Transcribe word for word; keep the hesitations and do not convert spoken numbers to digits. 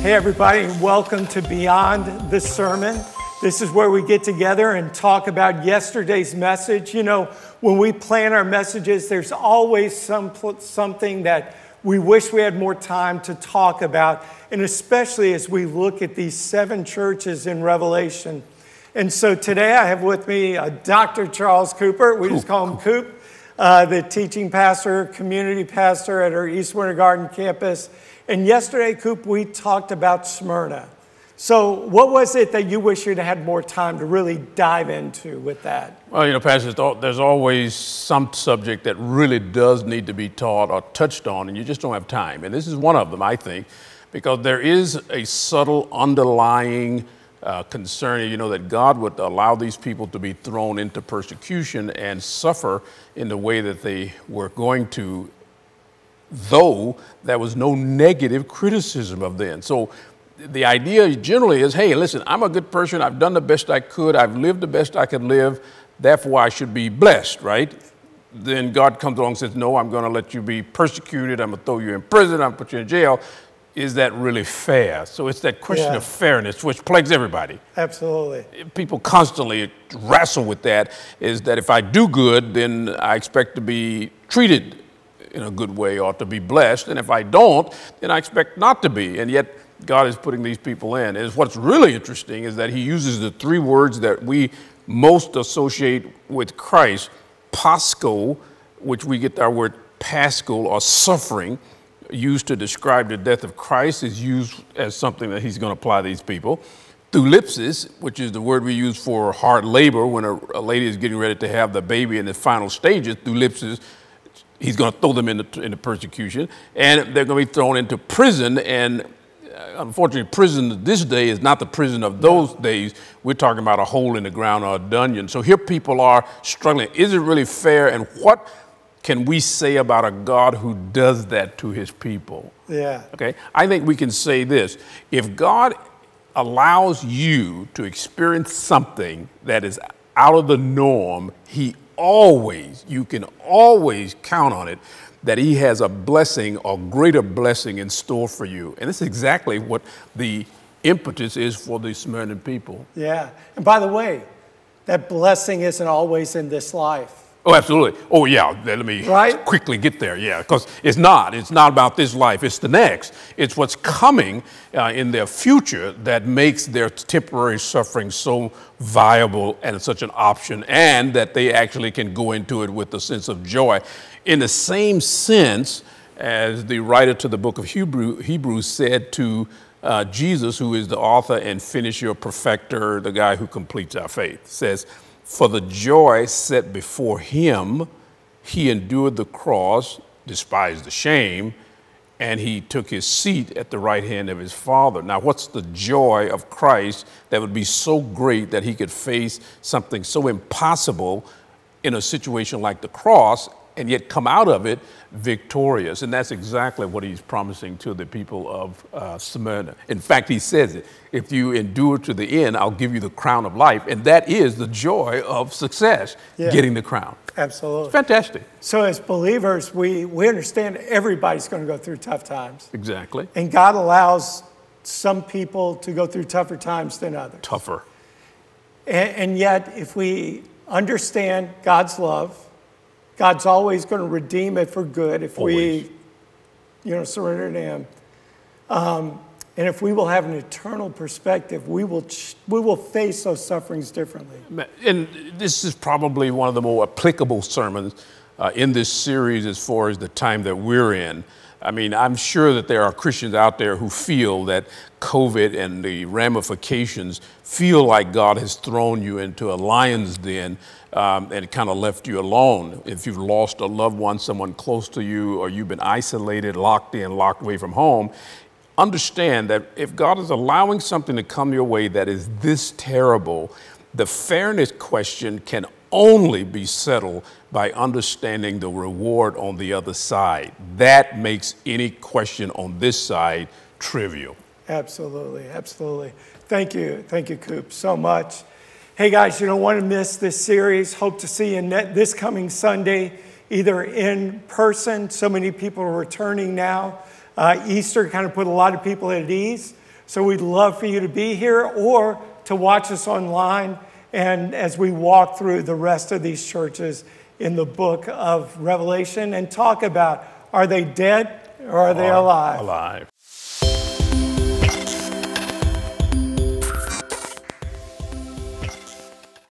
Hey everybody, and welcome to Beyond the Sermon. This is where we get together and talk about yesterday's message. You know, when we plan our messages, there's always some something that we wish we had more time to talk about, and especially as we look at these seven churches in Revelation. And so today I have with me uh, Doctor Charles Cooper. We just call him Coop, uh, the teaching pastor, community pastor at our East Winter Garden campus. And yesterday, Coop, we talked about Smyrna. So what was it that you wish you'd had more time to really dive into with that? Well, you know, Pastor, there's always some subject that really does need to be taught or touched on, and you just don't have time. And this is one of them, I think, because there is a subtle underlying uh, concern, you know, that God would allow these people to be thrown into persecution and suffer in the way that they were going to, though there was no negative criticism of them. So the idea generally is, hey, listen, I'm a good person. I've done the best I could. I've lived the best I could live. Therefore, I should be blessed, right? Then God comes along and says, no, I'm going to let you be persecuted. I'm going to throw you in prison. I'm going to put you in jail. Is that really fair? So it's that question Yeah. of fairness, which plagues everybody. Absolutely. People constantly wrestle with that, is that if I do good, then I expect to be treated in a good way or to be blessed. And if I don't, then I expect not to be. And yet God is putting these people in. And what's really interesting is that he uses the three words that we most associate with Christ, pasco, which we get our word paschal or suffering, used to describe the death of Christ, is used as something that he's going to apply to these people. Thlipsis, which is the word we use for hard labor when a, a lady is getting ready to have the baby in the final stages. Thlipsis, he's going to throw them into, into persecution, and they're going to be thrown into prison. And uh, unfortunately, prison this day is not the prison of those days. We're talking about a hole in the ground or a dungeon. So here people are struggling. Is it really fair? And what can we say about a God who does that to his people? Yeah. Okay. I think we can say this. If God allows you to experience something that is out of the norm, he always, you can always count on it, that he has a blessing or greater blessing in store for you. And this is exactly what the impetus is for the Smyrna people. Yeah. And by the way, that blessing isn't always in this life. Oh, absolutely. Oh, yeah. Let me Right? quickly get there. Yeah, because it's not. It's not about this life. It's the next. It's what's coming uh, in their future that makes their temporary suffering so viable and such an option, and that they actually can go into it with a sense of joy. In the same sense as the writer to the book of Hebrew, Hebrews said to uh, Jesus, who is the author and finisher, perfecter, the guy who completes our faith, says, for the joy set before him, he endured the cross, despised the shame, and he took his seat at the right hand of his Father. Now, what's the joy of Christ that would be so great that he could face something so impossible in a situation like the cross and yet come out of it victorious? And that's exactly what he's promising to the people of uh, Smyrna. In fact, he says it, if you endure to the end, I'll give you the crown of life. And that is the joy of success, Yeah. getting the crown. Absolutely. Fantastic. So as believers, we, we understand everybody's going to go through tough times. Exactly. And God allows some people to go through tougher times than others. Tougher. And, and yet, if we understand God's love, God's always going to redeem it for good if Always. we, you know, surrender to him. Um, and if we will have an eternal perspective, we will, ch- we will face those sufferings differently. And this is probably one of the more applicable sermons uh, in this series as far as the time that we're in. I mean, I'm sure that there are Christians out there who feel that COVID and the ramifications feel like God has thrown you into a lion's den um, and kind of left you alone. If you've lost a loved one, someone close to you, or you've been isolated, locked in, locked away from home, understand that if God is allowing something to come your way that is this terrible, the fairness question can only be settled by understanding the reward on the other side. That makes any question on this side trivial. Absolutely, absolutely. Thank you, thank you, Coop, so much. Hey guys, you don't want to miss this series. Hope to see you net this coming Sunday, either in person. So many people are returning now. Uh, Easter kind of put a lot of people at ease. So we'd love for you to be here or to watch us online, and as we walk through the rest of these churches in the book of Revelation and talk about, are they dead or are they alive? Alive.